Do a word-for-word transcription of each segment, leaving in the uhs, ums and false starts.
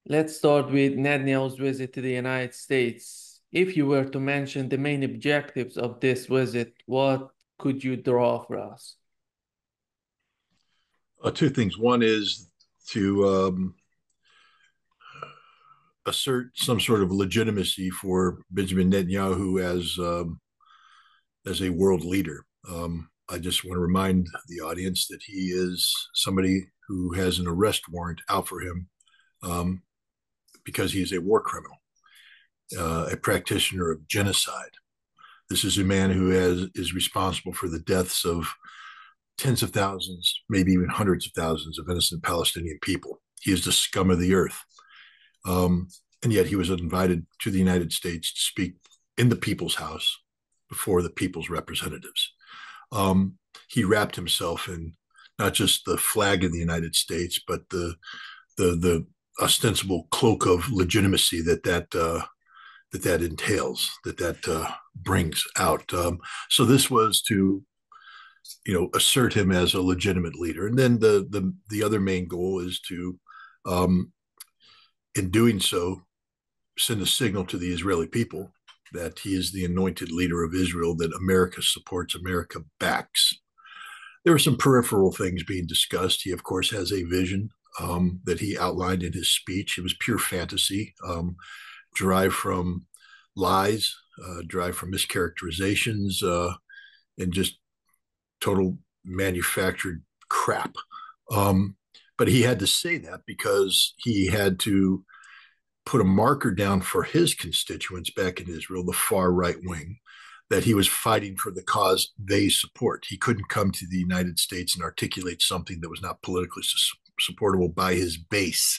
Let's start with Netanyahu's visit to the United States. If you were to mention the main objectives of this visit, what could you draw for us? Uh, two things. One is to um, assert some sort of legitimacy for Benjamin Netanyahu as um, as a world leader. Um, I just want to remind the audience that he is somebody who has an arrest warrant out for him um, because he is a war criminal, uh, a practitioner of genocide. This is a man who has is responsible for the deaths of tens of thousands, maybe even hundreds of thousands of innocent Palestinian people. He is the scum of the earth. Um, and yet he was invited to the United States to speak in the people's house before the people's representatives. Um, he wrapped himself in not just the flag of the United States, but the the the ostensible cloak of legitimacy that that uh, that that entails, that that uh, brings out. Um, so this was to, you know, assert him as a legitimate leader, and then the the the other main goal is to, um, in doing so, send a signal to the Israeli people that he is the anointed leader of Israel, that America supports, America backs. There are some peripheral things being discussed. He, of course, has a vision um, that he outlined in his speech. It was pure fantasy, um, derived from lies, uh, derived from mischaracterizations, uh, and just total manufactured crap. Um, but he had to say that because he had to put a marker down for his constituents back in Israel, the far right wing, that he was fighting for the cause they support. He couldn't come to the United States and articulate something that was not politically su- supportable by his base.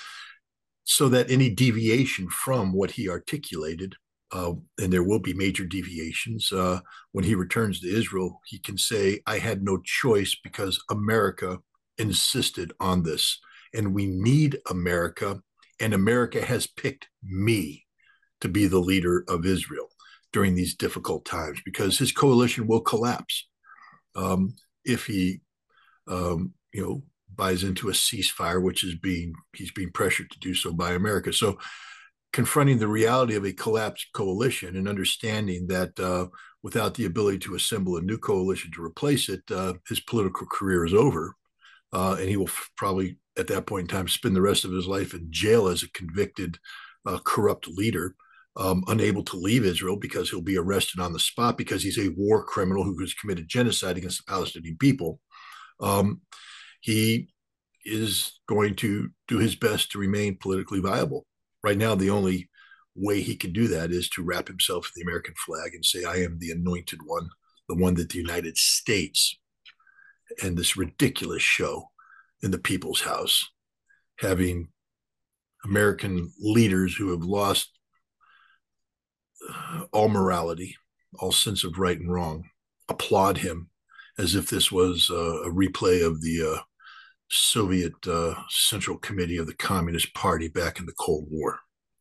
So that any deviation from what he articulated, uh, and there will be major deviations, uh, when he returns to Israel, he can say, I had no choice because America insisted on this. And we need America, and America has picked me to be the leader of Israel during these difficult times, because his coalition will collapse um, if he, um, you know, buys into a ceasefire, which is being he's being pressured to do so by America. So, confronting the reality of a collapsed coalition and understanding that uh, without the ability to assemble a new coalition to replace it, uh, his political career is over, uh, and he will f- probably at that point in time spend the rest of his life in jail as a convicted, uh, corrupt leader, um, unable to leave Israel because he'll be arrested on the spot because he's a war criminal who has committed genocide against the Palestinian people. Um, he is going to do his best to remain politically viable. Right now, the only way he can do that is to wrap himself in the American flag and say, I am the anointed one, the one that the United States and this ridiculous show in the People's House, having American leaders who have lost uh, all morality, all sense of right and wrong, applaud him as if this was uh, a replay of the uh, Soviet uh, Central Committee of the Communist Party back in the Cold War.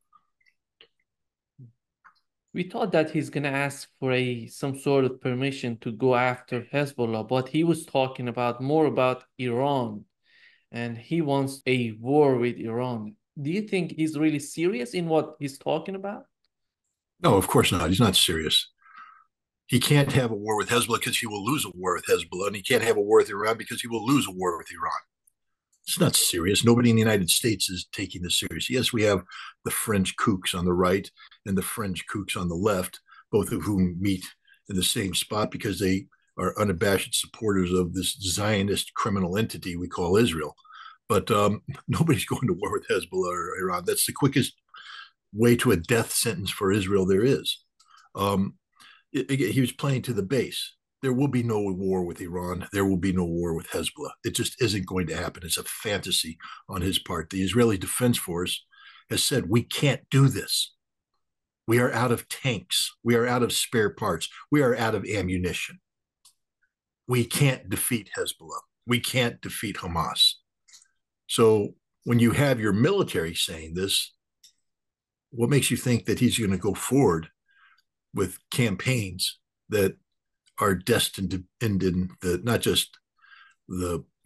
We thought that he's gonna ask for a some sort of permission to go after Hezbollah, but he was talking about more about Iran, and he wants a war with Iran. Do you think he's really serious in what he's talking about? No, of course not. He's not serious. He can't have a war with Hezbollah because he will lose a war with Hezbollah, and he can't have a war with Iran because he will lose a war with Iran. It's not serious. Nobody in the United States is taking this serious. Yes, we have the French kooks on the right and the French kooks on the left, both of whom meet in the same spot because they are unabashed supporters of this Zionist criminal entity we call Israel. But um, nobody's going to war with Hezbollah or Iran. That's the quickest way to a death sentence for Israel there is. Um, it, it, he was playing to the base. There will be no war with Iran. There will be no war with Hezbollah. It just isn't going to happen. It's a fantasy on his part. The Israeli Defense Force has said, we can't do this. We are out of tanks. We are out of spare parts. We are out of ammunition. We can't defeat Hezbollah. We can't defeat Hamas. So when you have your military saying this, what makes you think that he's going to go forward with campaigns that are destined to end in the not just the you know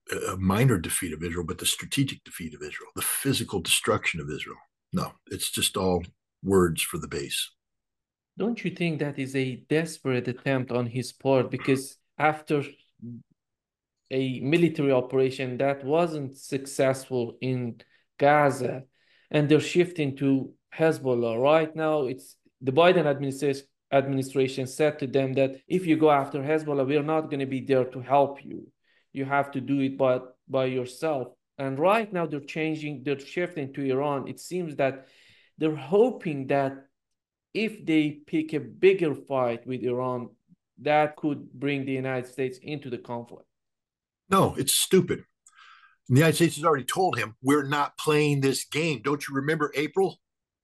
a minor defeat of Israel, but the strategic defeat of Israel, the physical destruction of Israel. No, it's just all words for the base. Don't you think that is a desperate attempt on his part? Because after a military operation that wasn't successful in Gaza, and they're shifting to Hezbollah. Right now, it's the Biden administration administration said to them that if you go after Hezbollah, we're not going to be there to help you. You have to do it by, by yourself. And right now they're changing, they're shifting to Iran. It seems that they're hoping that if they pick a bigger fight with Iran, that could bring the United States into the conflict. No, it's stupid. The United States has already told him, we're not playing this game. Don't you remember April?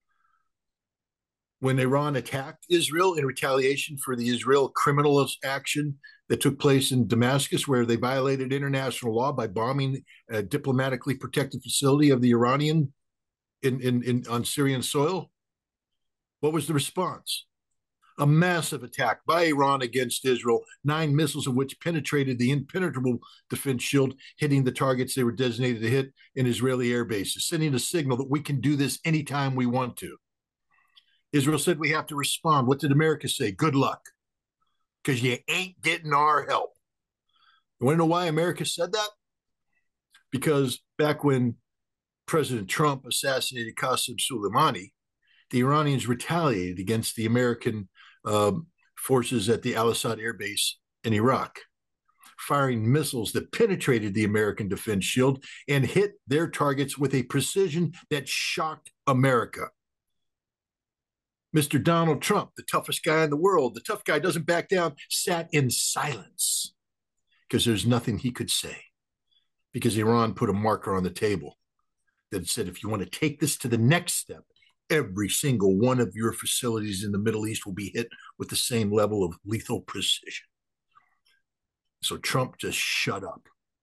When Iran attacked Israel in retaliation for the Israel criminal action that took place in Damascus, where they violated international law by bombing a diplomatically protected facility of the Iranian in, in, in on Syrian soil. What was the response? A massive attack by Iran against Israel, nine missiles of which penetrated the impenetrable defense shield, hitting the targets they were designated to hit in Israeli air bases, sending a signal that we can do this anytime we want to. Israel said we have to respond. What did America say? Good luck, because you ain't getting our help. You want to know why America said that? Because back when President Trump assassinated Qasem Soleimani, the Iranians retaliated against the American um, forces at the Al-Assad Air Base in Iraq, firing missiles that penetrated the American defense shield and hit their targets with a precision that shocked America. Mister Donald Trump, the toughest guy in the world, the tough guy doesn't back down, sat in silence because there's nothing he could say, because Iran put a marker on the table that said, if you want to take this to the next step, every single one of your facilities in the Middle East will be hit with the same level of lethal precision. So Trump just shut up.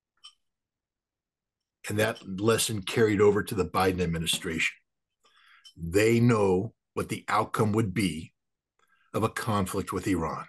And that lesson carried over to the Biden administration. They know what the outcome would be of a conflict with Iran.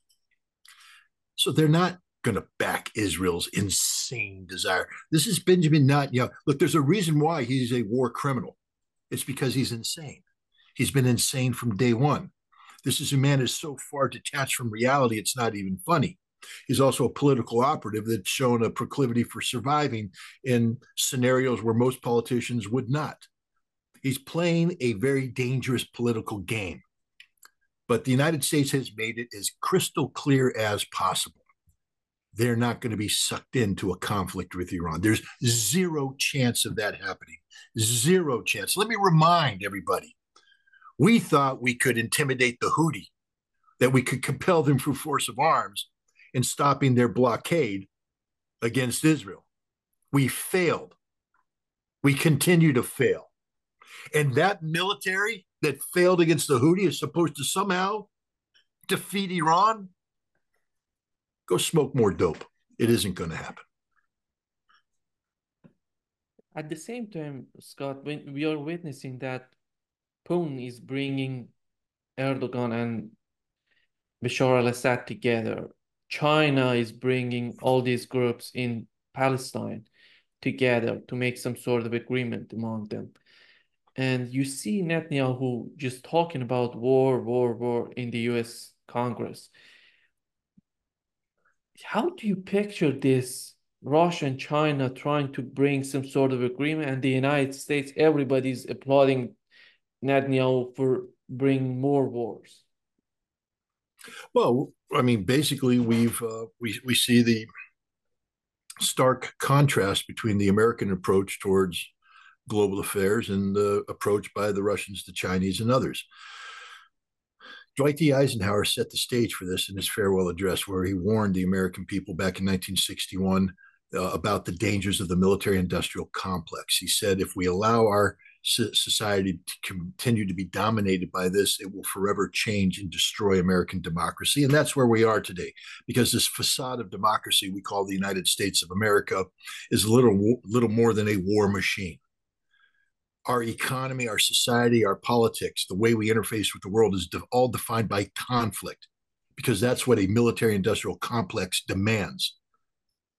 So they're not going to back Israel's insane desire. This is Benjamin Netanyahu. Look, there's a reason why he's a war criminal. It's because he's insane. He's been insane from day one. This is a man who's so far detached from reality, it's not even funny. He's also a political operative that's shown a proclivity for surviving in scenarios where most politicians would not. He's playing a very dangerous political game. But the United States has made it as crystal clear as possible. They're not going to be sucked into a conflict with Iran. There's zero chance of that happening. Zero chance. Let me remind everybody, we thought we could intimidate the Houthi, that we could compel them through force of arms in stopping their blockade against Israel. We failed. We continue to fail. And that military that failed against the Houthi is supposed to somehow defeat Iran? Go smoke more dope. It isn't going to happen. At the same time, Scott, when we are witnessing that Putin is bringing Erdogan and Bashar al-Assad together, China is bringing all these groups in Palestine together to make some sort of agreement among them. And you see Netanyahu just talking about war, war, war in the U S Congress. How do you picture this Russia and China trying to bring some sort of agreement, and the United States, everybody's applauding Netanyahu for bringing more wars? Well, I mean, basically, we've uh, we we see the stark contrast between the American approach towards global affairs and the approach by the Russians, the Chinese, and others. Dwight D. Eisenhower set the stage for this in his farewell address, where he warned the American people back in nineteen sixty-one uh, about the dangers of the military-industrial complex. He said, if we allow our society to continue to be dominated by this, it will forever change and destroy American democracy. And that's where we are today, because this facade of democracy we call the United States of America is little, little more than a war machine. Our economy, our society, our politics, the way we interface with the world is all defined by conflict, because that's what a military-industrial complex demands.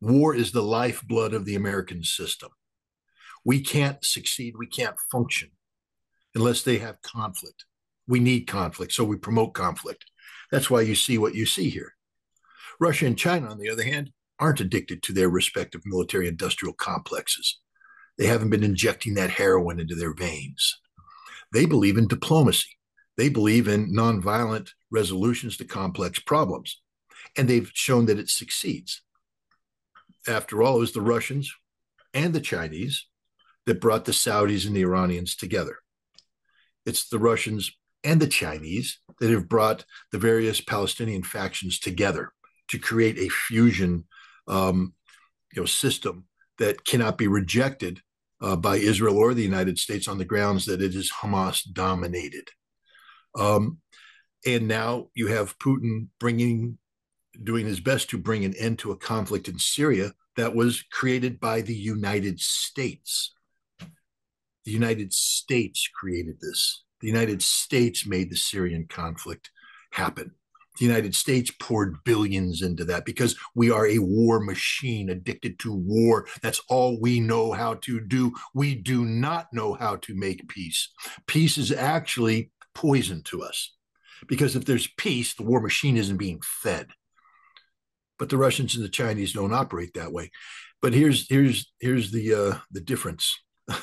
War is the lifeblood of the American system. We can't succeed, we can't function unless they have conflict. We need conflict, so we promote conflict. That's why you see what you see here. Russia and China, on the other hand, aren't addicted to their respective military industrial complexes. They haven't been injecting that heroin into their veins. They believe in diplomacy. They believe in nonviolent resolutions to complex problems. And they've shown that it succeeds. After all, it was the Russians and the Chinese that brought the Saudis and the Iranians together. It's the Russians and the Chinese that have brought the various Palestinian factions together to create a fusion um, you know, system that cannot be rejected uh, by Israel or the United States on the grounds that it is Hamas dominated. Um, and now you have Putin bringing, doing his best to bring an end to a conflict in Syria that was created by the United States. The United States created this. The United States made the Syrian conflict happen. The United States poured billions into that because we are a war machine addicted to war. That's all we know how to do. We do not know how to make peace. Peace is actually poison to us because if there's peace, the war machine isn't being fed. But the Russians and the Chinese don't operate that way. But here's here's here's the uh, the difference.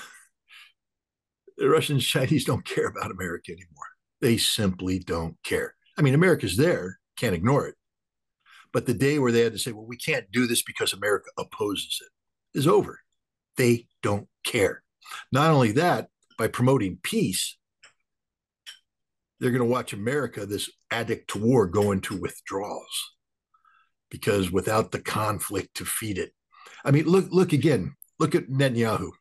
The Russians, Chinese don't care about America anymore. They simply don't care. I mean, America's there, can't ignore it. But the day where they had to say, well, we can't do this because America opposes it is over. They don't care. Not only that, by promoting peace, they're going to watch America, this addict to war, go into withdrawals because without the conflict to feed it. I mean, look, look again, look at Netanyahu.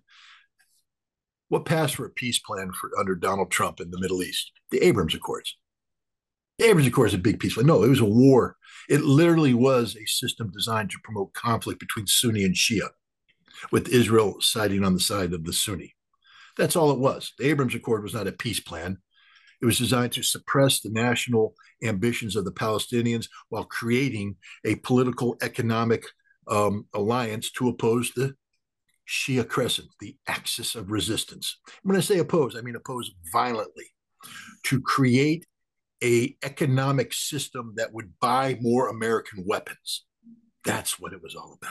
What passed for a peace plan for under Donald Trump in the Middle East? The Abrams Accords. The Abrams Accords is a big peace plan. No, it was a war. It literally was a system designed to promote conflict between Sunni and Shia, with Israel siding on the side of the Sunni. That's all it was. The Abrams Accord was not a peace plan. It was designed to suppress the national ambitions of the Palestinians while creating a political, economic um, alliance to oppose the Shia Crescent, the axis of resistance. When I say oppose, I mean oppose violently, to create a economic system that would buy more American weapons. That's what it was all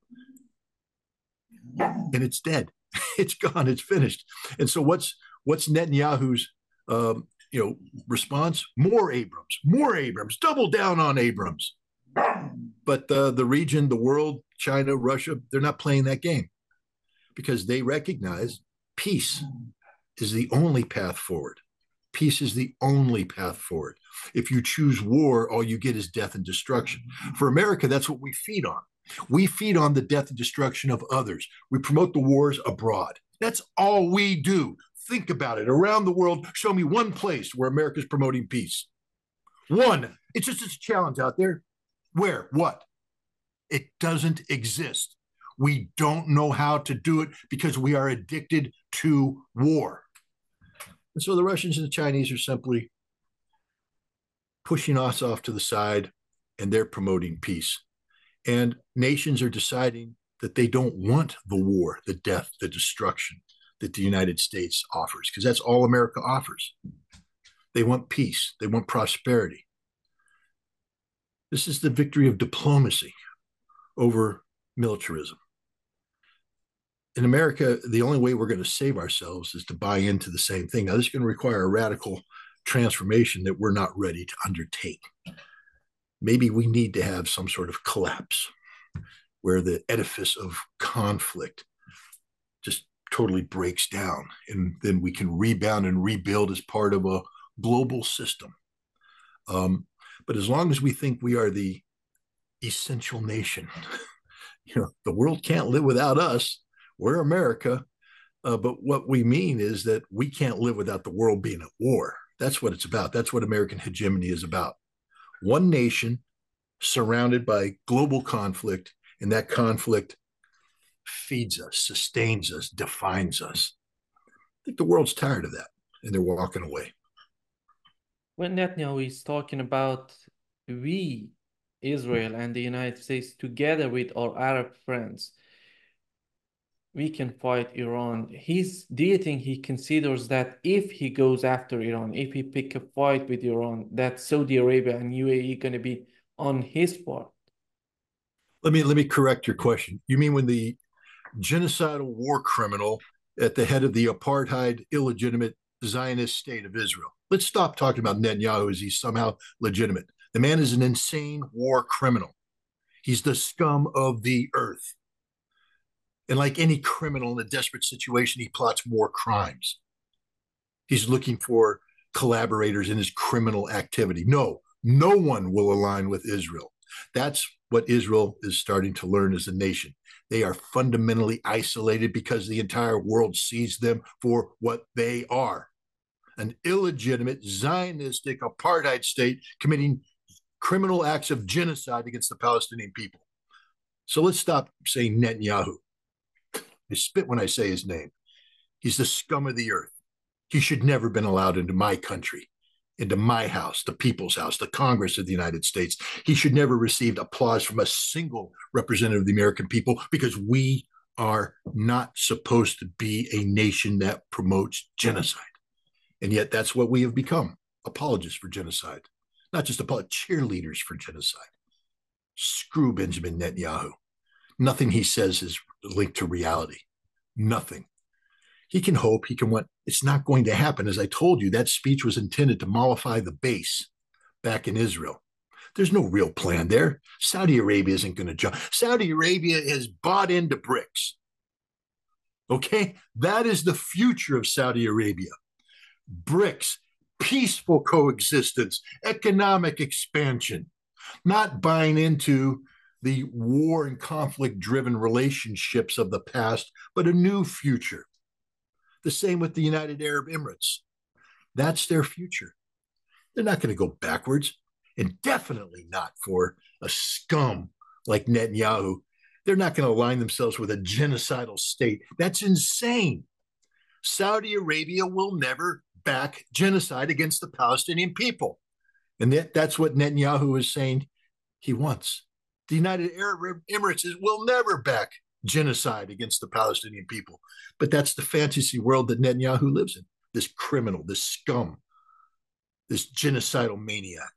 about. And it's dead. It's gone. It's finished. And so what's what's Netanyahu's um, you know response? More Abrams, more Abrams, double down on Abrams. But uh, the region, the world, China, Russia, they're not playing that game because they recognize peace is the only path forward. Peace is the only path forward. If you choose war, all you get is death and destruction. For America, that's what we feed on. We feed on the death and destruction of others. We promote the wars abroad. That's all we do. Think about it. Around the world, show me one place where America's promoting peace. One. It's just it's a challenge out there. Where? What? It doesn't exist. We don't know how to do it because we are addicted to war. And so the Russians and the Chinese are simply pushing us off to the side, and they're promoting peace. And nations are deciding that they don't want the war, the death, the destruction that the United States offers, because that's all America offers. They want peace. They want prosperity. This is the victory of diplomacy over militarism. In America, the only way we're going to save ourselves is to buy into the same thing. Now, this is going to require a radical transformation that we're not ready to undertake. Maybe we need to have some sort of collapse where the edifice of conflict just totally breaks down, and then we can rebound and rebuild as part of a global system. Um, but as long as we think we are the essential nation, you know, the world can't live without us. We're America. Uh, but what we mean is that we can't live without the world being at war. That's what it's about. That's what American hegemony is about. One nation surrounded by global conflict, and that conflict feeds us, sustains us, defines us. I think the world's tired of that, and they're walking away. When Netanyahu is talking about we Israel and the United States, together with our Arab friends, we can fight Iran. He's, do you think he considers that if he goes after Iran, if he pick a fight with Iran, that Saudi Arabia and U A E going to be on his part? Let me let me correct your question. You mean when the genocidal war criminal at the head of the apartheid, illegitimate Zionist state of Israel? Let's stop talking about Netanyahu as he's somehow legitimate. The man is an insane war criminal. He's the scum of the earth. And like any criminal in a desperate situation, he plots more crimes. He's looking for collaborators in his criminal activity. No, no one will align with Israel. That's what Israel is starting to learn as a nation. They are fundamentally isolated because the entire world sees them for what they are: an illegitimate Zionistic apartheid state committing criminal acts of genocide against the Palestinian people. So let's stop saying Netanyahu. I spit when I say his name. He's the scum of the earth. He should never have been allowed into my country, into my house, the people's house, the Congress of the United States. He should never have received applause from a single representative of the American people, because we are not supposed to be a nation that promotes genocide. And yet that's what we have become: apologists for genocide. Not just apologists, cheerleaders for genocide. Screw Benjamin Netanyahu. Nothing he says is linked to reality. Nothing. He can hope, he can want. It's not going to happen. As I told you, that speech was intended to mollify the base back in Israel. There's no real plan there. Saudi Arabia isn't going to jump. Saudi Arabia has bought into BRICS. Okay? That is the future of Saudi Arabia. BRICS, peaceful coexistence, economic expansion, not buying into the war and conflict driven relationships of the past, but a new future. The same with the United Arab Emirates. That's their future. They're not going to go backwards, and definitely not for a scum like Netanyahu. They're not going to align themselves with a genocidal state. That's insane. Saudi Arabia will never back genocide against the Palestinian people. And that, that's what Netanyahu is saying he wants. The United Arab Emirates is, will never back genocide against the Palestinian people. But that's the fantasy world that Netanyahu lives in. This criminal, this scum, this genocidal maniac.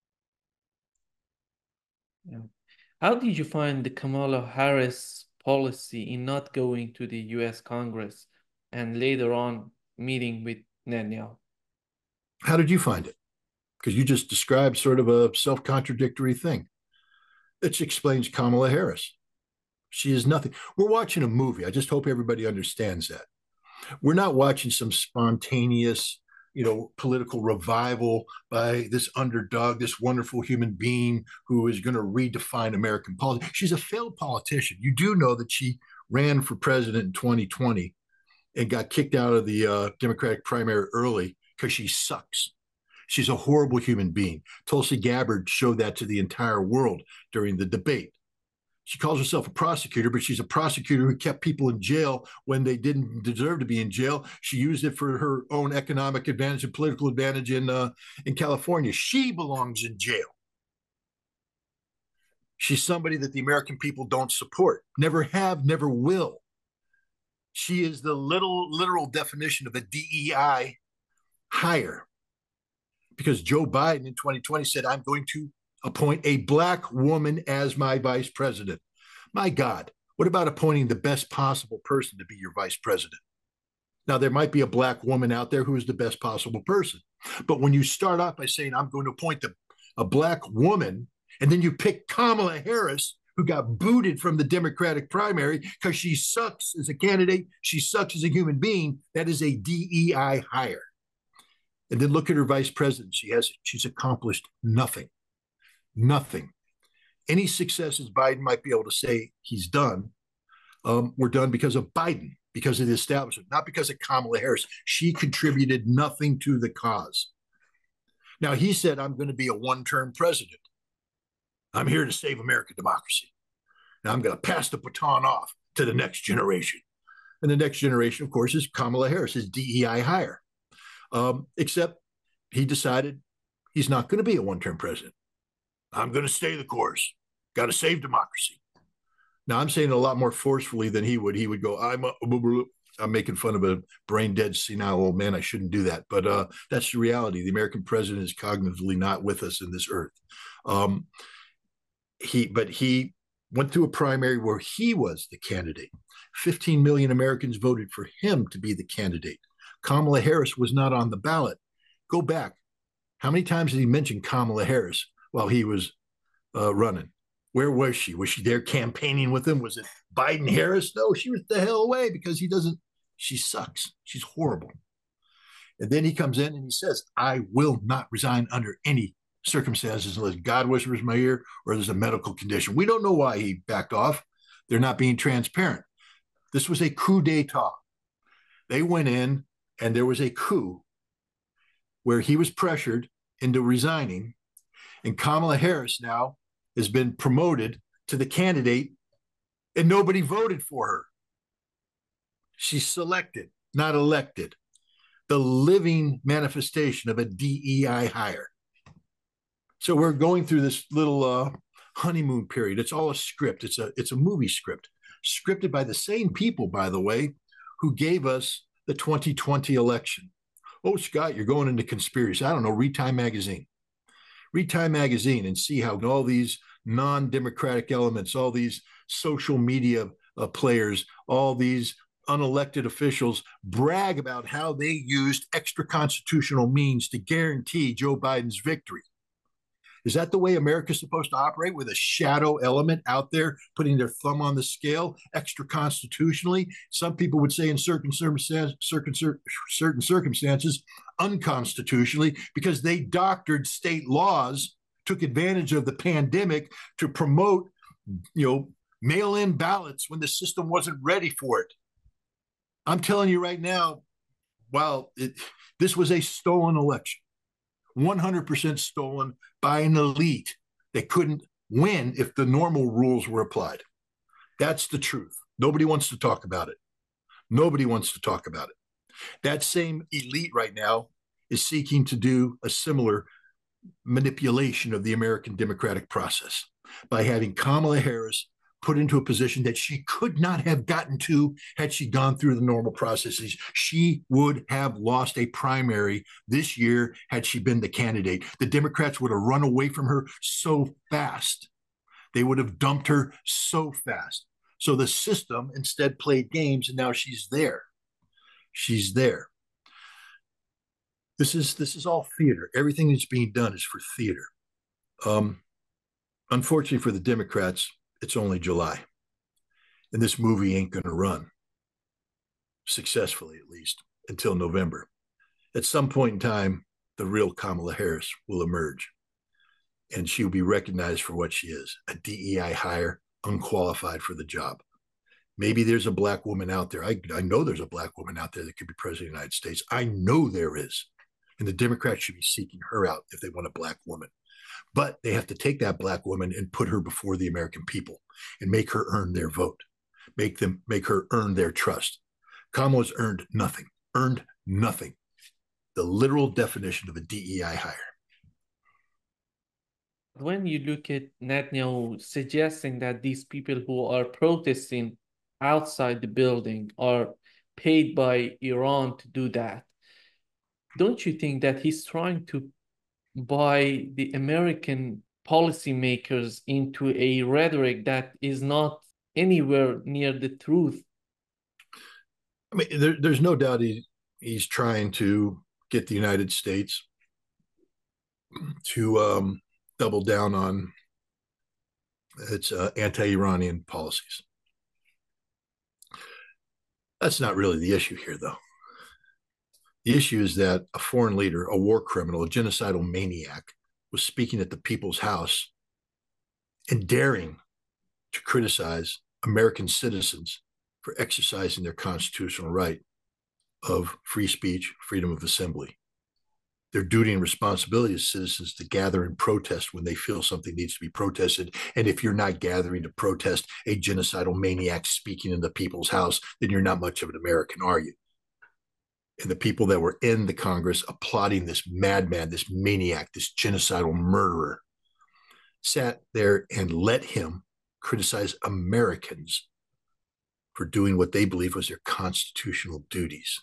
Yeah. How did you find the Kamala Harris policy in not going to the U S Congress and later on meeting with Netanyahu? How did you find it? Because you just described sort of a self-contradictory thing. Which explains Kamala Harris. She is nothing. We're watching a movie. I just hope everybody understands that. We're not watching some spontaneous, you know, political revival by this underdog, this wonderful human being who is going to redefine American politics. She's a failed politician. You do know that she ran for president in twenty twenty and got kicked out of the uh, Democratic primary early because she sucks. She's a horrible human being. Tulsi Gabbard showed that to the entire world during the debate. She calls herself a prosecutor, but she's a prosecutor who kept people in jail when they didn't deserve to be in jail. She used it for her own economic advantage and political advantage in uh, in California. She belongs in jail. She's somebody that the American people don't support, never have, never will. She is the little literal definition of a D E I hire. Because Joe Biden in twenty twenty said, I'm going to appoint a black woman as my vice president. My God, what about appointing the best possible person to be your vice president? Now, there might be a black woman out there who is the best possible person. But when you start off by saying, I'm going to appoint the, a black woman, and then you pick Kamala Harris, who got booted from the Democratic primary because she sucks as a candidate, she sucks as a human being, that is a D E I hire. And then look at her vice president. She has, she's accomplished nothing, nothing. Any successes Biden might be able to say he's done um, were done because of Biden, because of the establishment, not because of Kamala Harris. She contributed nothing to the cause. Now, he said, I'm going to be a one-term president. I'm here to save American democracy. Now I'm going to pass the baton off to the next generation. And the next generation, of course, is Kamala Harris, his D E I hire. Um, except he decided he's not going to be a one-term president. I'm going to stay the course. Got to save democracy. Now, I'm saying it a lot more forcefully than he would. He would go, I'm, a, I'm making fun of a brain dead, senile old man. I shouldn't do that. But uh, that's the reality. The American president is cognitively not with us in this earth. Um, he, but he went through a primary where he was the candidate. fifteen million Americans voted for him to be the candidate. Kamala Harris was not on the ballot. Go back. How many times did he mention Kamala Harris while he was uh, running? Where was she? Was she there campaigning with him? Was it Biden Harris? No, she was the hell away because he doesn't, she sucks. She's horrible. And then he comes in and he says, I will not resign under any circumstances unless God whispers in my ear or there's a medical condition. We don't know why he backed off. They're not being transparent. This was a coup d'etat. They went in and there was a coup where he was pressured into resigning. And Kamala Harris now has been promoted to the candidate and nobody voted for her. She's selected, not elected. The living manifestation of a D E I hire. So we're going through this little uh, honeymoon period. It's all a script. It's a it's a movie script, scripted by the same people, by the way, who gave us the twenty twenty election. Oh, Scott, you're going into conspiracy. I don't know. Read Time Magazine. Read Time Magazine and see how all these non-democratic elements, all these social media uh, players, all these unelected officials brag about how they used extra constitutional means to guarantee Joe Biden's victory. Is that the way America's supposed to operate, with a shadow element out there putting their thumb on the scale extra constitutionally? Some people would say in certain circumstances, certain circumstances unconstitutionally, because they doctored state laws, took advantage of the pandemic to promote, you know, mail-in ballots when the system wasn't ready for it. I'm telling you right now, while it, this was a stolen election, one hundred percent stolen by an elite that couldn't win if the normal rules were applied. That's the truth. Nobody wants to talk about it. Nobody wants to talk about it. That same elite right now is seeking to do a similar manipulation of the American democratic process by having Kamala Harris put into a position that she could not have gotten to had she gone through the normal processes. She would have lost a primary this year had she been the candidate. The Democrats would have run away from her so fast. They would have dumped her so fast. So the system instead played games, and now she's there. She's there. This is this is all theater. Everything that's being done is for theater. Um, unfortunately for the Democrats, it's only July. And this movie ain't going to run successfully, at least, until November. At some point in time, the real Kamala Harris will emerge. And she will be recognized for what she is, a D E I hire, unqualified for the job. Maybe there's a black woman out there. I, I know there's a black woman out there that could be president of the United States. I know there is. And the Democrats should be seeking her out if they want a black woman. But they have to take that black woman and put her before the American people and make her earn their vote, make them make her earn their trust. Kamala's earned nothing, earned nothing. The literal definition of a D E I hire. When you look at Netanyahu suggesting that these people who are protesting outside the building are paid by Iran to do that, don't you think that he's trying to by the American policymakers into a rhetoric that is not anywhere near the truth? I mean, there, there's no doubt he, he's trying to get the United States to um, double down on its uh, anti-Iranian policies. That's not really the issue here, though. The issue is that a foreign leader, a war criminal, a genocidal maniac, was speaking at the People's House and daring to criticize American citizens for exercising their constitutional right of free speech, freedom of assembly. Their duty and responsibility as citizens to gather and protest when they feel something needs to be protested. And if you're not gathering to protest a genocidal maniac speaking in the People's House, then you're not much of an American, are you? And the people that were in the Congress applauding this madman, this maniac, this genocidal murderer, sat there and let him criticize Americans for doing what they believe was their constitutional duties.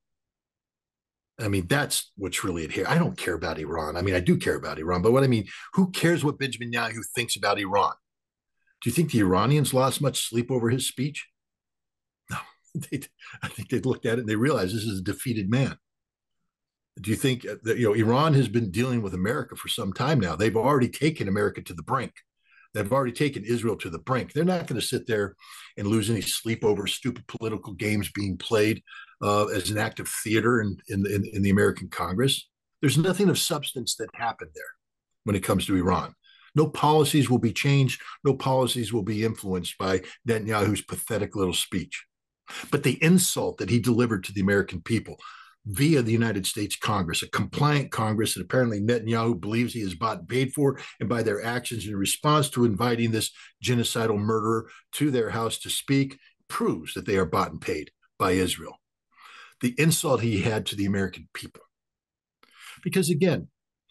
I mean, that's what's really at here. I don't care about Iran. I mean, I do care about Iran, but what I mean, who cares what Benjamin Netanyahu thinks about Iran? Do you think the Iranians lost much sleep over his speech? No. They, I think they looked at it and they realized this is a defeated man. Do you think that, you know, Iran has been dealing with America for some time now? They've already taken America to the brink. They've already taken Israel to the brink. They're not going to sit there and lose any sleep over stupid political games being played uh, as an act of theater in, in, in, in the American Congress. There's nothing of substance that happened there when it comes to Iran. No policies will be changed. No policies will be influenced by Netanyahu's pathetic little speech. But the insult that he delivered to the American people via the United States Congress, a compliant Congress that apparently Netanyahu believes he is bought and paid for, and by their actions in response to inviting this genocidal murderer to their house to speak, proves that they are bought and paid by Israel. The insult he had to the American people. Because again,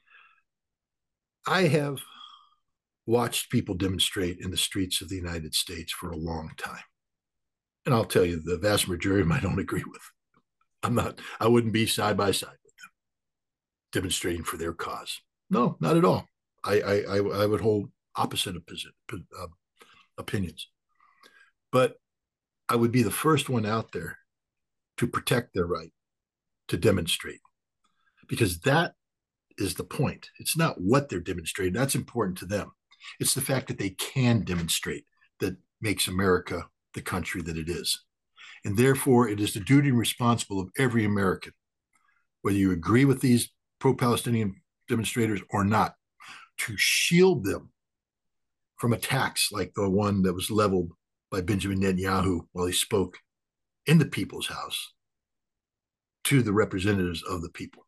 I have watched people demonstrate in the streets of the United States for a long time. And I'll tell you, the vast majority of them I don't agree with. I'm not, I wouldn't be side by side with them demonstrating for their cause. No, not at all. I, I, I would hold opposite uh, opinions. But I would be the first one out there to protect their right to demonstrate, because that is the point. It's not what they're demonstrating. That's important to them. It's the fact that they can demonstrate that makes America the country that it is. And therefore, it is the duty and responsible of every American, whether you agree with these pro-Palestinian demonstrators or not, to shield them from attacks like the one that was leveled by Benjamin Netanyahu while he spoke in the people's house to the representatives of the people.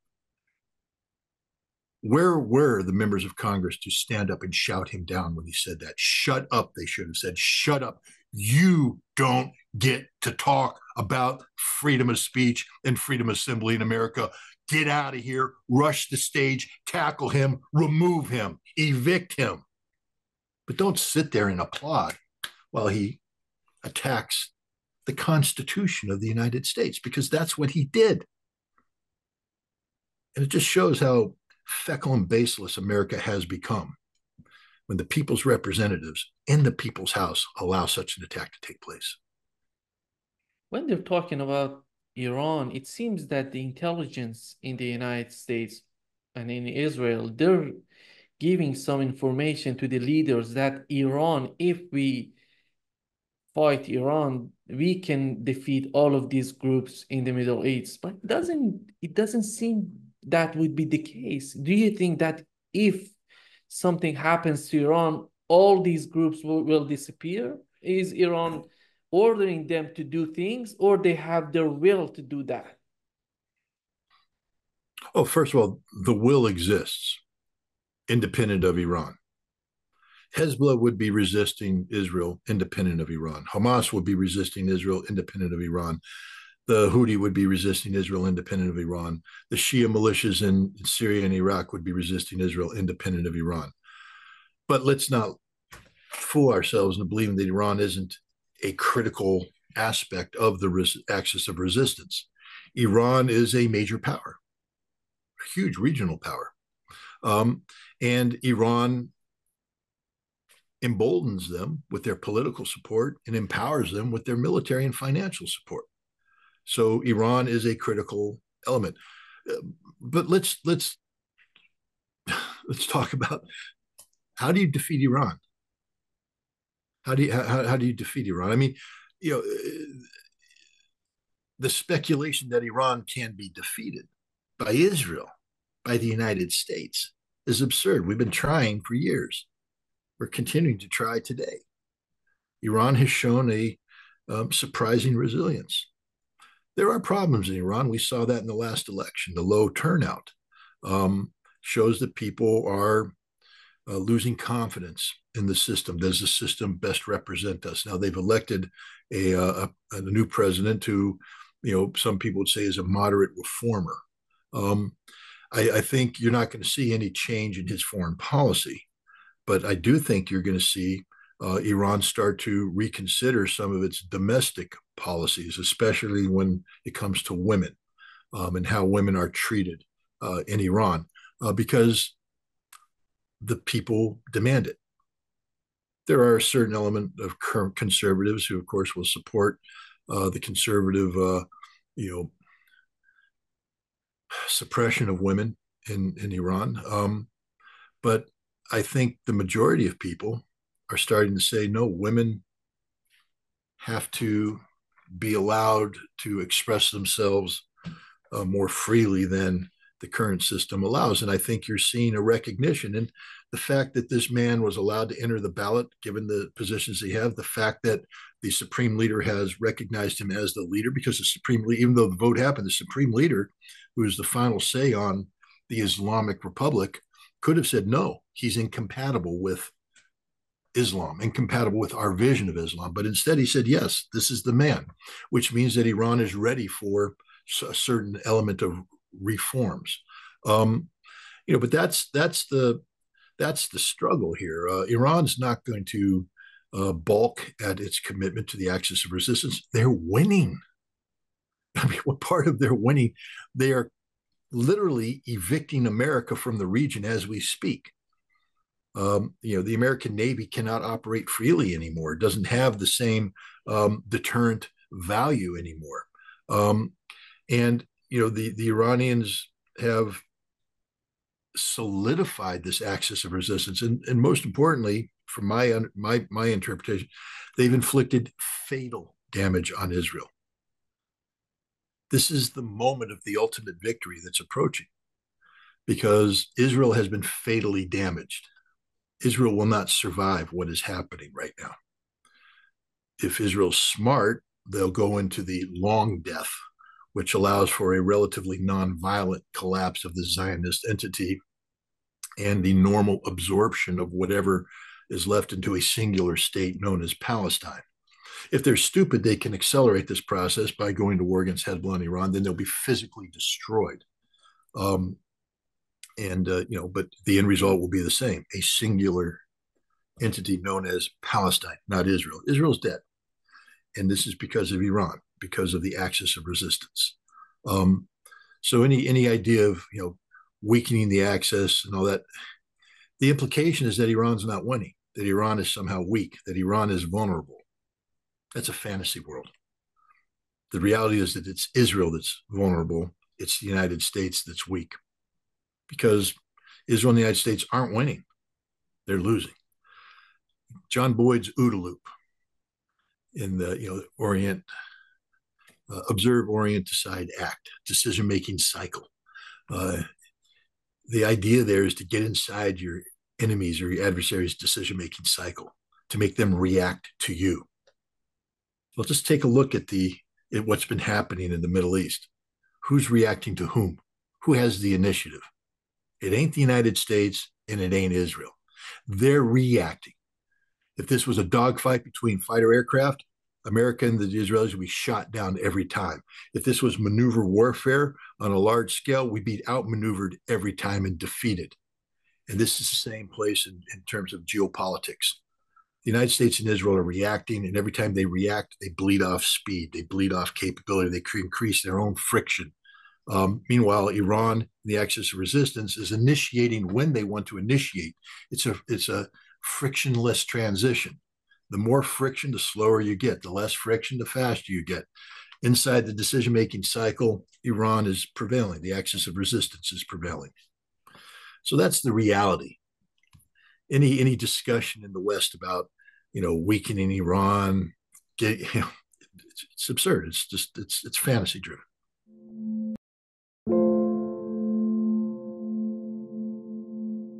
Where were the members of Congress to stand up and shout him down when he said that? Shut up, they should have said. Shut up. You don't get to talk about freedom of speech and freedom of assembly in America. Get out of here, rush the stage, tackle him, remove him, evict him. But don't sit there and applaud while he attacks the Constitution of the United States, because that's what he did. And it just shows how feckle and baseless America has become when the people's representatives in the people's house allow such an attack to take place. When they're talking about Iran, it seems that the intelligence in the United States and in Israel, they're giving some information to the leaders that Iran, if we fight Iran, we can defeat all of these groups in the Middle East. But it doesn't, it doesn't seem that would be the case. Do you think that if something happens to Iran, all these groups will, will disappear? Is Iran ordering them to do things, or they have their will to do that? Oh, first of all, the will exists, independent of Iran. Hezbollah would be resisting Israel, independent of Iran. Hamas would be resisting Israel, independent of Iran. The Houthi would be resisting Israel, independent of Iran. The Shia militias in Syria and Iraq would be resisting Israel, independent of Iran. But let's not fool ourselves into believing that Iran isn't a critical aspect of the res- axis of resistance. Iran is a major power, a huge regional power. Um, and Iran emboldens them with their political support and empowers them with their military and financial support. So Iran is a critical element. Uh, but let's let's let's talk about, how do you defeat Iran? How do you how, how do you defeat Iran? I mean, you know, the speculation that Iran can be defeated by Israel, by the United States, is absurd. We've been trying for years. We're continuing to try today. Iran has shown a um, surprising resilience. There are problems in Iran. We saw that in the last election. The low turnout um, shows that people are uh, losing confidence in the system. Does the system best represent us? Now, they've elected a, a, a new president who, you know, some people would say is a moderate reformer. Um, I, I think you're not going to see any change in his foreign policy. But I do think you're going to see uh, Iran start to reconsider some of its domestic policies, especially when it comes to women um, and how women are treated uh, in Iran, uh, because the people demand it. There are a certain element of current conservatives who, of course, will support uh, the conservative, uh, you know, suppression of women in in Iran. Um, but I think the majority of people are starting to say, no, women have to be allowed to express themselves uh, more freely than the current system allows. And I think you're seeing a recognition. And the fact that this man was allowed to enter the ballot, given the positions he have, the fact that the supreme leader has recognized him as the leader, because the supreme leader, even though the vote happened, the supreme leader, who is the final say on the Islamic Republic, could have said, no, he's incompatible with Islam, incompatible with our vision of Islam. But instead, he said, yes, this is the man, which means that Iran is ready for a certain element of reforms. Um, you know, but that's that's the that's the struggle here. Uh, Iran's not going to uh, balk at its commitment to the axis of resistance. They're winning. I mean, what part of their winning? They are literally evicting America from the region as we speak. Um, you know, the American Navy cannot operate freely anymore. It doesn't have the same um, deterrent value anymore. Um, and, you know, the, the Iranians have solidified this axis of resistance. And, and most importantly, from my, my, my interpretation, they've inflicted fatal damage on Israel. This is the moment of the ultimate victory that's approaching, because Israel has been fatally damaged. Israel will not survive what is happening right now. If Israel's smart, they'll go into the long death, which allows for a relatively nonviolent collapse of the Zionist entity and the normal absorption of whatever is left into a singular state known as Palestine. If they're stupid, they can accelerate this process by going to war against Hezbollah and Iran. Then they'll be physically destroyed. Um, and, uh, you know, but the end result will be the same, a singular entity known as Palestine, not Israel. Israel's dead. And this is because of Iran, because of the axis of resistance. Um, so any any idea of, you know, weakening the axis and all that, the implication is that Iran's not winning, that Iran is somehow weak, that Iran is vulnerable. That's a fantasy world. The reality is that it's Israel that's vulnerable. It's the United States that's weak, because Israel and the United States aren't winning. They're losing. John Boyd's OODA loop in the, you know, Orient, uh, observe, orient, decide, act, decision-making cycle. Uh, the idea there is to get inside your enemies or your adversaries' decision-making cycle, to make them react to you. Well, just take a look at the at what's been happening in the Middle East. Who's reacting to whom? Who has the initiative? It ain't the United States and it ain't Israel. They're reacting. If this was a dogfight between fighter aircraft, America and the Israelis would be shot down every time. If this was maneuver warfare on a large scale, we'd be outmaneuvered every time and defeated. And this is the same place in, in terms of geopolitics. The United States and Israel are reacting, and every time they react, they bleed off speed, they bleed off capability, they increase their own friction. Um, meanwhile, Iran, the axis of resistance, is initiating when they want to initiate. It's a it's a frictionless transition. The more friction, the slower you get. The less friction, the faster you get. Inside the decision-making cycle, Iran is prevailing. The axis of resistance is prevailing. So that's the reality. Any any discussion in the West about, you know, weakening Iran, get, you know, it's, it's absurd. It's just it's it's fantasy driven.